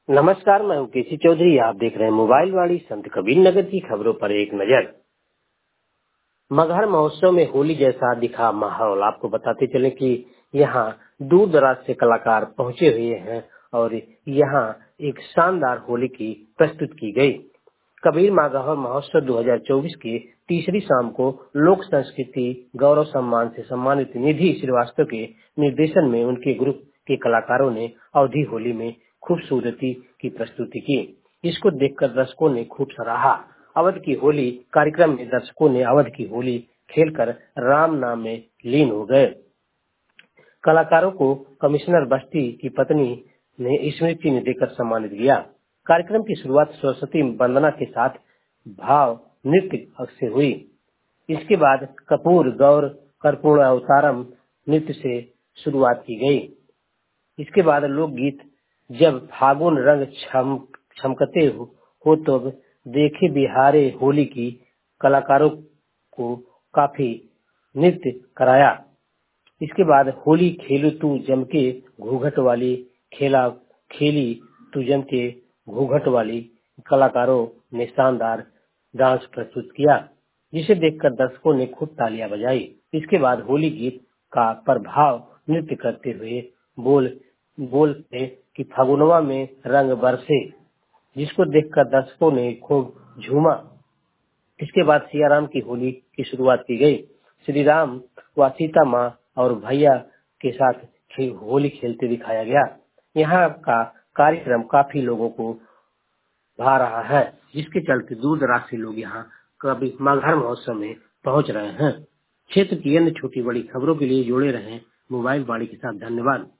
नमस्कार, मैं हूँ केसी चौधरी। आप देख रहे हैं मोबाइल वाली संत कबीर नगर की खबरों पर एक नजर। मगहर महोत्सव में होली जैसा दिखा माहौल। आपको बताते चले कि यहाँ दूर दराज से कलाकार पहुंचे हुए हैं और यहाँ एक शानदार होली की प्रस्तुत की गई। कबीर मगहर महोत्सव 2024 की तीसरी शाम को लोक संस्कृति गौरव सम्मान से सम्मानित निधि श्रीवास्तव के निर्देशन में उनके ग्रुप के कलाकारों ने अवधि होली में खूबसूरती की प्रस्तुति की। इसको देखकर दर्शकों ने खूब सराहा। अवध की होली कार्यक्रम में दर्शकों ने अवध की होली खेलकर राम नाम में लीन हो गए। कलाकारों को कमिश्नर बस्ती की पत्नी ने स्मृति ने देकर सम्मानित किया। कार्यक्रम की शुरुआत सरस्वती वंदना के साथ भाव नृत्य से हुई। इसके बाद कपूर गौर कर्पूर अवतारम नृत्य से शुरुआत की गई। इसके बाद लोकगीत जब फागुन रंग छमकते हो तो देखे बिहारे होली की कलाकारों को काफी नृत्य कराया। इसके बाद होली खेलू तू जमके घूंघट वाली खेला खेली तू जमके घूंघट वाली कलाकारों ने शानदार डांस प्रस्तुत किया, जिसे देखकर दर्शकों ने खूब तालियां बजाई। इसके बाद होली गीत का प्रभाव नृत्य करते हुए बोलते कि फागुनवा में रंग बरसे, जिसको देखकर दर्शकों ने खूब झूमा। इसके बाद सियाराम की होली की शुरुआत की गई। श्री राम व सीता माँ और भैया के साथ होली खेलते दिखाया गया। यहाँ का कार्यक्रम काफी लोगों को भा रहा है, जिसके चलते दूर दराज से लोग यहाँ कभी मगहर महोत्सव में पहुंच रहे हैं। क्षेत्र की अन्य छोटी बड़ी खबरों के लिए जुड़े रहें मोबाइल वाणी के साथ। धन्यवाद।